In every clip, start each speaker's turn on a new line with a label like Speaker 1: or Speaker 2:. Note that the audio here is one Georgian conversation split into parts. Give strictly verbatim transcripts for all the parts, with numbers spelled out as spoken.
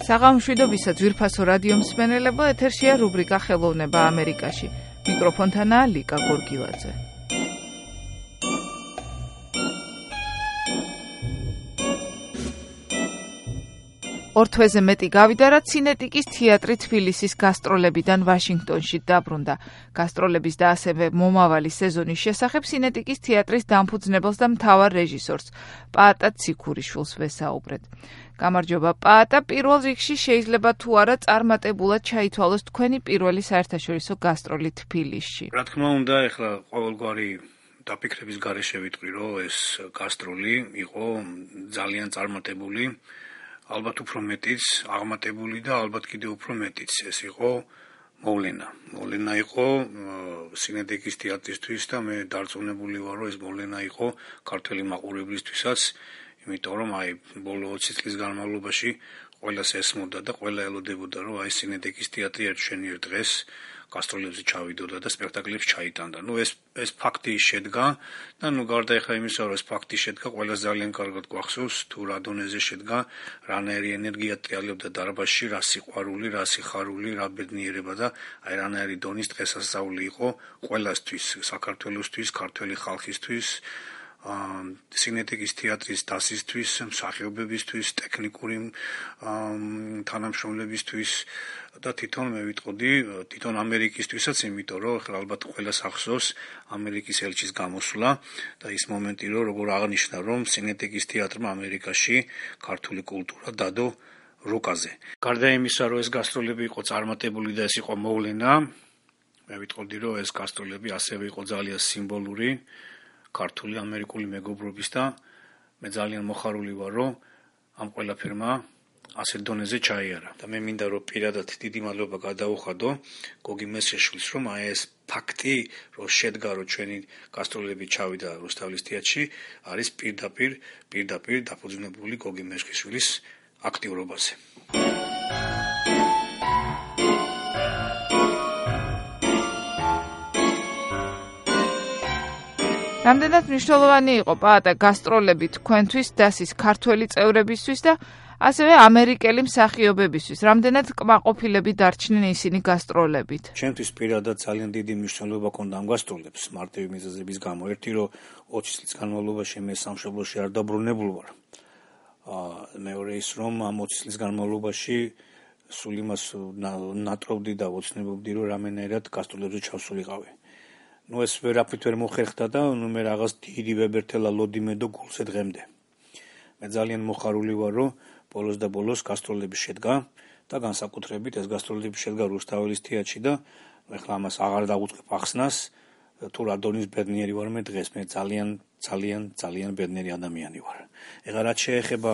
Speaker 1: საღამოშვიდობისა ძვირფასო რადიო მსმენელებო, ეთერშია რუბრიკა ხელოვნება ამერიკაში. მიკროფონთანაა ლიკა გორგილაძე. ორ თვეზე მეტი გავიდა, რაც სინეტიკის თეატრი თბილისის გასტროლებიდან ვაშინგტონში დაბრუნდა. გასტროლების და ასევე მომავალი სეზონის შესახებ სინეტიკის თეატრის დამფუძნებელს და მთავარ რეჟისორს, პაატა ციქურიშვილს ვესაუბრეთ. გამარჯობა პაატა, პირველ რიგში შეიძლება თუ არა წარმატებულად ჩაითვალოს თქვენი პირველი საერთაშორისო გასტროლი თბილისში.
Speaker 2: რა თქმა უნდა, ეხლა ყოველგვარი დაფიქრების გარეშე ვიტყვი, რომ ეს გასტროლი იყო ძალიან წარმატებული, ალბათ უფრო მეტიც აღმატებული და ალბათ კიდევ უფრო მეტიც ეს იყო მოვლენა. მოვლენა იყო სინეტიკის თეატრისთვის და მე დარწმუნებული ვარ, რომ ეს მოვლენა იყო ქართველი მაყურებლისთვისაც. იმიტომ რომ აი ბოლო ოცი წლის განმავლობაში ყველას ესმოდა და ყველა ელოდებოდა რომ აი სინეტიკის თეატრი ერთშენიერ დღეს გასტროლებზე ჩავიდოდა და სპექტაკლებს ჩაიტანდა. ნუ ეს ეს ფაქტი შედგა და ნუ გარდა ეხლა იმისა რომ ეს ფაქტი შედგა, ყველას ძალიან კარგად გვახსოვს თუ რა დონეზე შედგა, რანაირი ენერგია ტრიალებდა დარბაზში, რა სიყვარული, რა სიხარული, რა ბედნიერება და აი რანაირი დონის დღესასწაული იყო ყველასთვის, საქართველოსთვის, ქართველი ხალხისთვის. სინეტიკის თეატრის დასისთვის, მსახიობებისთვის, ტექნიკური თანამშრომლებისთვის და თვითონ მე ვიტყოდი, თვითონ ამერიკისთვისაც, იმიტომ რომ ახლა ალბათ ყველას ახსოვს ამერიკის ელჩის გამოსვლა და ის მომენტი, რომ როგორ აღნიშნა, რომ სინეტიკის თეატრმა ამერიკაში ქართული კულტურა დადო რუკაზე. გარდა იმისა, რომ ეს გასტროლები იყო წარმატებული და ეს იყო მოვლენა, მე ვიტყოდი, რომ ეს გასტროლები ასევე იყო ძალიან სიმბოლური ქართული ამერიკული მეგობრობის და მე ძალიან მოხარული ვარ, რომ ამ ყველაფერმა ასეთ დონეზე ჩაიარა. და მე მინდა რომ პირადად დიდი მადლობა გადაუხადო გოგი მესეშვილს, რომ აი ეს ფაქტი, რომ შედგა, რომ ჩვენი გასტროლები ჩავიდა რუსთაველის თეატრში, არის პირდაპირ პირდაპირ დაფუძნებული გოგი მესეშვილის აქტიურობაზე.
Speaker 1: რამდენად მნიშვნელოვანი იყო პაატა გასტროლები თქვენთვის, დასის ქართველი წევრებისთვის და ასევე ამერიკელი მსახიობებისთვის? რამდენად კმაყოფილები დარჩნენ ისინი გასტროლებით?
Speaker 2: ჩემთვის პირადად ძალიან დიდი მნიშვნელობა ჰქონდა ამ გასტროლებს მარტივი მიზეზების გამო. ერთი რომ ოცი წლის განმავლობაში მე სამშობლოში არ დაბრუნებულ ვარ. მეორე ის რომ ამ ოცი წლის განმავლობაში სულ იმას ნატრობდი და ოცნებობდი, რომ რამენერად გასტროლებზე ჩავსულიყავი. ნუ ეს ვერაფრით ვერ მოხერხდა და ნუ მე რაღაც დიდი ვებერთელა ლოდიმედო გულზე დღემდე. მე ძალიან მოხარული ვარ, რომ ბოლოს და ბოლოს გასტროლები შედგა და განსაკუთრებით ეს გასტროლები შედგა რუსთაველის თეატრში და ეხლა ამას აღარ დავუწყებ ახსნას, თუ რა დონის ბედნიერი ვარ მე დღეს, მე ძალიან ძალიან ძალიან ბედნიერი ადამიანი ვარ. ეხლა რაც შეეხება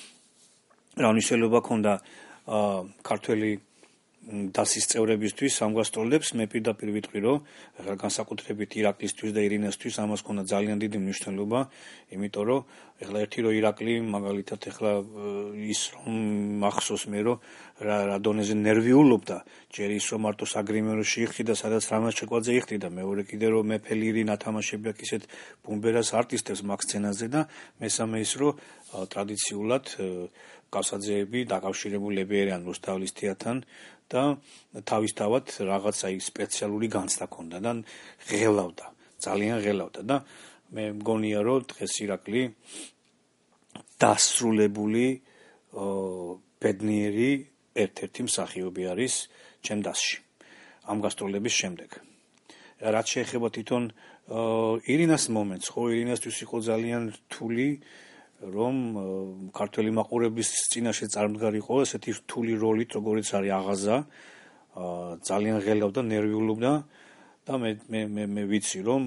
Speaker 2: რა მნიშვნელობა ჰქონდა ქართველი დასის წევრებისთვის ამ გასტროლებს, მე პირდაპირ ვიტყვი, რომ ეხლა განსაკუთრებით ირაკლისთვის და ირინასთვის ამას ჰქონდა ძალიან დიდი მნიშვნელობა, იმიტომ რომ ეხლა ერთი რომ ირაკლი მაგალითად ეხლა ის რომ მახსოვს მე რომ რა რა დონეზე ნერვიულობდა, ჯერ ის რომ მარტო საგრიმეროში იხდი და სადაც რამაზ ჩეკვაძე იხდი და მეორე კიდე რომ მეფელი ირინა თამაშები აქ ისეთ ბუმბერას არტისტებს მაგ სცენაზე და მესამე ის რომ ტრადიციულად კავსაძეები დაკავშირებულები არიან რუსთაველის თეატრთან და თავისთავად რაღაც აი სპეციალური განცდა ჰქონდა და ღელავდა, ძალიან ღელავდა და მე მგონია რომ დღეს ირაკლი დასრულებული ბედნიერი ერთ-ერთი მსახიობი არის ჩემ დასში ამ გასტროლების შემდეგ. რაც შეეხება თვითონ ირინას მომენტს, ხო ირინასთვის იყო ძალიან რთული რომ ქართველი მაყურებლის წინაშე წარმდგარიყო ესეთი რთული როლით, როგორიც არის აღაზა, ძალიან ღელავდა, ნერვიულობდა და მე მე მე მე ვიცი რომ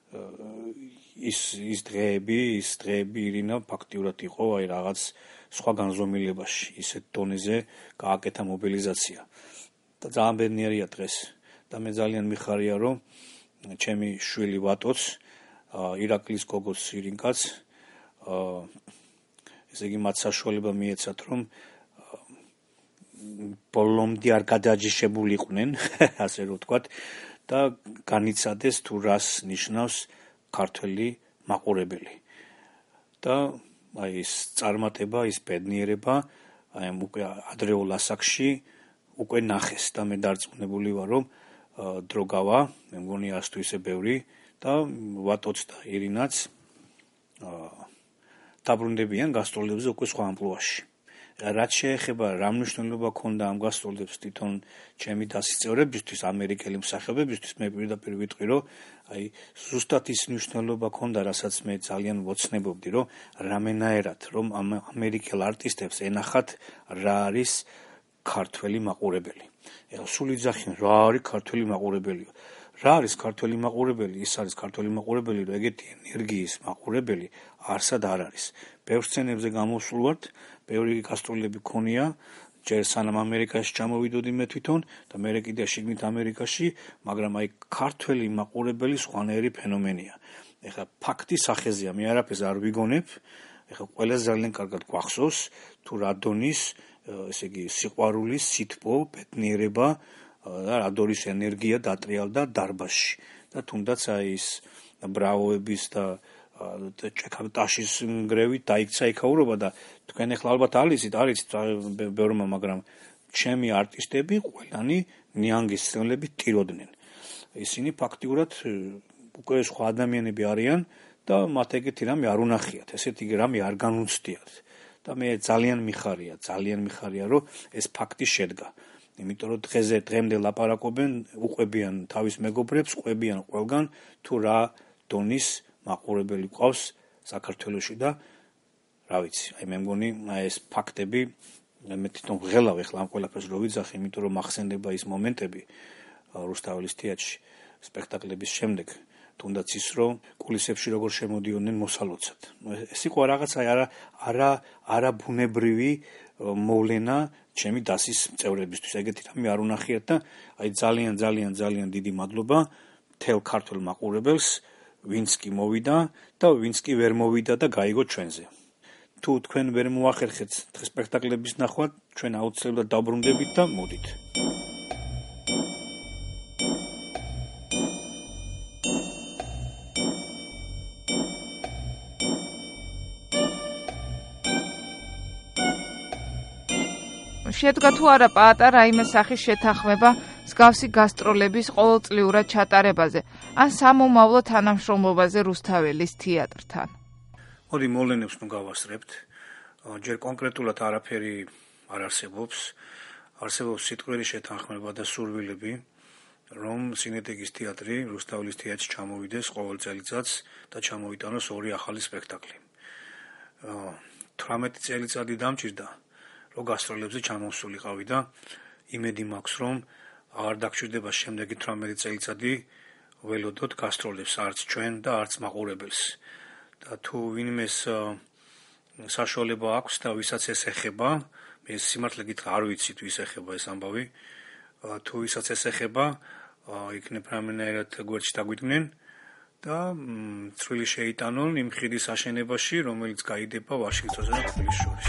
Speaker 2: ის ის დღეები, ის დღეები ირინა ფაქტიურად იყო აი რაღაც სხვა განზომილებაში, ისეთ დონეზე გააკეთა მობილიზაცია. და ძალიან ბედნიერია დღეს და მე ძალიან მიხარია რომ ჩემი შვილი ვატოც, ირაკლის გოგოც ირინკაც ესე იგი მათ საშუალება მიეცათ რომ ბოლომდე არ გადაჯიშებულიყვნენ, ასე რომ ვთქვათ, და განიცადეს თუ რას ნიშნავს ქართველი მაყურებელი. და აი ეს წარმატება, ის ბედნიერება აი უკვე ადრეულ ასაკში უკვე ნახეს და მე დარწმუნებული ვარ, რომ დრო გავა, მე მგონი ას თუ ისე ბევრი და ვატოც და ირინაც დაბრუნდებიან გასტროლებზე უკვე სხვა ამპლუაში. რაც შეეხება რა მნიშვნელობა ქონდა ამ გასტროლებს თვითონ ჩემი დასის წევრებისთვის, ამერიკელი მსახიობებისთვის, მე პირდაპირ ვიტყვი, რომ აი ზუსტად ის მნიშვნელობა ქონდა, რასაც მე ძალიან ვოცნებობდი, რომ რამენაერად, რომ ამ ამერიკელ არტისტებს ენახათ რა არის ქართველი მაყურებელი. ეხლა სულ იძახიან, რა არის ქართველი მაყურებელი? რა არის ქართველი მაყურებელი? ის არის ქართველი მაყურებელი, რომ ეგეთი ენერგიის მაყურებელი არსად არ არის. ბევრ სცენებზე გამოსულ ვართ, ბევრი გასტროლები ქონია, ჯერ სანამ ამერიკაში ჩამოვიდოდი მე თვითონ და მე კიდე შიგნით ამერიკაში, მაგრამ აი ქართველი მაყურებელი სხვანაირი ფენომენია. ეხლა ფაქტი სახეზეა, მე არაფერს არ ვიგონებ. ეხლა ყველა ძალიან კარგად გვახსოვს თუ რა დონის, ესე იგი, სიყვარულის, სითბო, ბედნიერება და რადორის ენერგია დატრიალდა დარბაზში. და თუნდაც აი ის ბრავოების და ჭექავტაშის ნგრევით დაიქცა იქაურობა და თქვენ ახლა ალბათ ალიცით, არიცით ბევრმა, მაგრამ ჩემი არტისტები ყველანი ნიანგის სცენებით ტიროდნენ. ისინი ფაქტიურად უკვე სხვა ადამიანები არიან და მათ ეგეთი რამე არ უნახიათ, ესეთი რამე არ განუცდიათ. და მე ძალიან მიხარია, ძალიან მიხარია, რომ ეს ფაქტი შედგა. იმიტომ რომ დღეზე დღემდე ლაპარაკობენ, უყვებიან თავის მეგობრებს, ყვებიან ყველგან თუ რა დონის მაყურებელი ყავს საქართველოში და რა ვიცი, აი მე მგონი ეს ფაქტები მე თვითონ ვღელავ ეხლა ამ ყველაფერს რო ვიძახი, იმიტომ რომ მახსენდება ის მომენტები რუსთაველის თეატრში სპექტაკლების შემდეგ, თუნდაც ის რომ კულისებში როგორ შემოდიოდნენ მოსალოცად. ეს იყო რაღაც აი არა არა არა ბუნებრივი მოვლენა ჩემი დასის წევრებისთვის, ეგეთი რამე არ უნახიათ და აი ძალიან ძალიან ძალიან დიდი მადლობა მთელ ქართულ მაყურებელს, ვინც კი მოვიდა და ვინც კი ვერ მოვიდა და გაიგო ჩვენზე. თუ თქვენ ვერ მოახერხეთ სპექტაკლების ნახვა, ჩვენ აუცილებლად დავბრუნდებით და მოდით.
Speaker 1: შედგა თუ არა პაატა რაიმე სახის შეთანხმება მსგავსი გასტროლების ყოველწლიურად ჩატარებაზე, ან სამომავლო თანამშრომლობაზე რუსთაველის თეატრთან?
Speaker 2: მოდი მოვლენებს ნუ გავასწრებთ. ჯერ კონკრეტულად არაფერი არ არსებობს. არსებობს სიტყვიერი შეთანხმება და სურვილები, რომ სინეტიკის თეატრი რუსთაველის თეატრში ჩამოვიდეს ყოველ წელიწადს და ჩამოიტანოს ორი ახალი სპექტაკლი. თვრამეტი წელიწადი დამჭირდა, რომ გასტროლებზე ჩამოსულიყავი და იმედი მაქვს, რომ არ დაგჭირდება შემდეგი თვრამეტი წელიწადი ველოდოთ გასტროლებს არც ჩვენ და არც მაყურებელს. და თუ ვინმეს საშუალება აქვს და ვისაც ეს ეხება, მე სიმართლე გითხრა არ ვიცი თუ ის ეხება ეს ამბავი, თუ ვისაც ეს ეხება, იქნებ რამენაირად გვერდში დაგვიდგნენ და წვლილი შეიტანონ იმ ხიდის აშენებაში, რომელიც გაიდება ვაშინგტონსა და თბილისს შორის.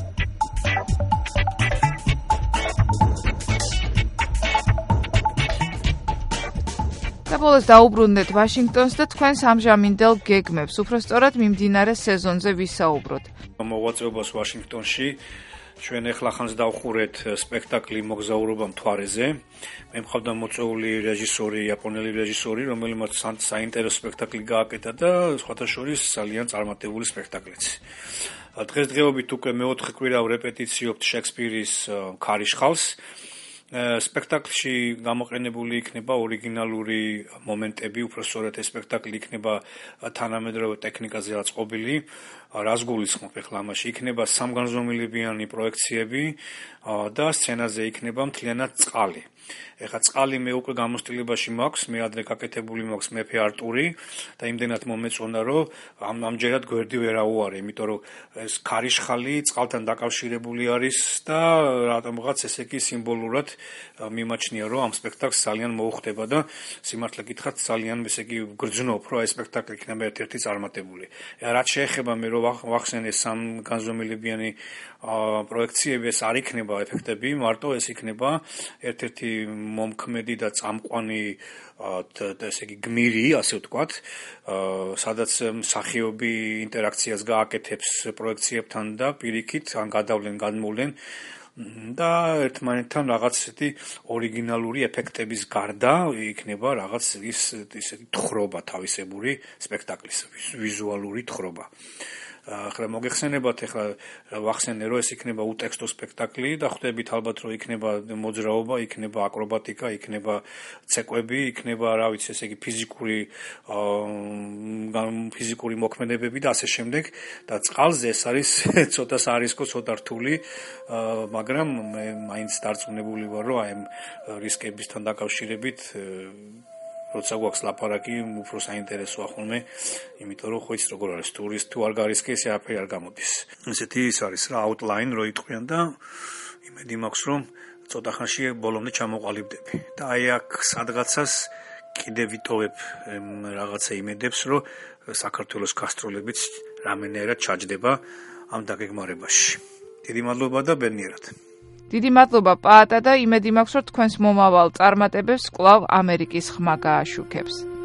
Speaker 1: და ბოლოს დაუბრუნდეთ ვაშინგტონს და თქვენს ამჟამინდელ გეგმებს, უფრო სწორად მიმდინარე სეზონზე ვისაუბროთ.
Speaker 2: მოღვაწეობას ვაშინგტონში ჩვენ ახლა ხანს დავხურეთ სპექტაკლი მოგზაურობა მთვარეზე. მე მყავდა მოწვეული რეჟისორი, იაპონელი რეჟისორი, რომელმაც საინტერესო სპექტაკლი გააკეთა და სხვათა შორის ძალიან წარმატებული სპექტაკლიც. დღესდღეობით უკვე მეოთხე კვირა რეპეტიციობთ შექსპირის ქარიშხალს. სპექტაკლში გამოყენებული იქნება ორიგინალური მომენტები, უფრო სწორედ ეს სპექტაკლი იქნება თანამედროვე ტექნიკაზე აწყობილი. რას გულისხმობ ახლა ამაში? იქნება სამგანზომილებიანი პროექციები და სცენაზე იქნება მთლიანად წყალი. ეხლა წყალი მე უკვე გამოსტილებაში მაქვს, მე ადრე გაკეთებული მაქვს მეფე არტური და იმდენად მომეწონა, რომ ამ ამჯერად გვერდი ვერ აუარე, იმიტომ რომ ეს ქარიშხალი წყალთან დაკავშირებული არის და რატომღაც ესე კი სიმბოლურად მიმაჩნია, რომ ამ სპექტაკლს ძალიან მოუხდება და სიმართლე გითხრათ ძალიან ესე კი გრძნობ, რომ ეს სპექტაკლი იქნება ერთ-ერთი წარმატებული. რაც შეეხება მე რომ ვახსენე სამგანზომილებიანი პროექციები, ეს არ იქნება ეფექტები, მარტო ეს იქნება ერთ-ერთი მომქმედი და წამყვანი ესე იგი გმირი, ასე ვთქვათ, სადაც მსახიობი ინტერაქციას გააკეთებს პროექციებთან და პირიქით ან გადავლენ, გადმოვლენ და ერთმანეთთან რაღაც ისეთი ორიგინალური ეფექტების გარდა იქნება რაღაც ის ისეთი თხრობა თავისებური სპექტაკლის, ვიზუალური თხრობა. ახლა მოგეხსენებათ, ახლა ვახსენე, რომ ეს იქნება უტექსტო სპექტაკლი და ხვდებით ალბათ, რომ იქნება მოძრაობა, იქნება აკრობატიკა, იქნება ცეკვები, იქნება, რა ვიცი, ესე იგი ფიზიკური ფიზიკური მოქმედებები და ასე შემდეგ და წყალზე ეს არის ცოტა სარისკო, ცოტა რთული, მაგრამ მე მაინც დარწმუნებული ვარ, რომ აი ამ რისკებისთან დაკავშირებით როცა გვაქვს ლაპარაკი, უფრო საინტერესოა ხოლმე, იმიტომ რომ ხო იცით როგორ არის, ტურისტ თუ არ გარისკე, ესე არაფერი არ გამოდის. ესეთი ის არის რა, outline რო იტყვიან და იმედი მაქვს, რომ ცოტა ხანში ბოლომდე ჩამოყალიბდები. და აი აქ სადღაცას კიდე ვიტოვებ რაღაცა იმედებს, რომ საქართველოს გასტროლებიც რამენერად ჩაჯდება ამ დაგეგმარებაში. დიდი მადლობა და ბედნიერად.
Speaker 1: დიდი მადლობა პაატა და იმედი მაქვს, რომ თქვენს მომავალ წარმატებებს კვლავ ამერიკის ხმა გააშუქებს.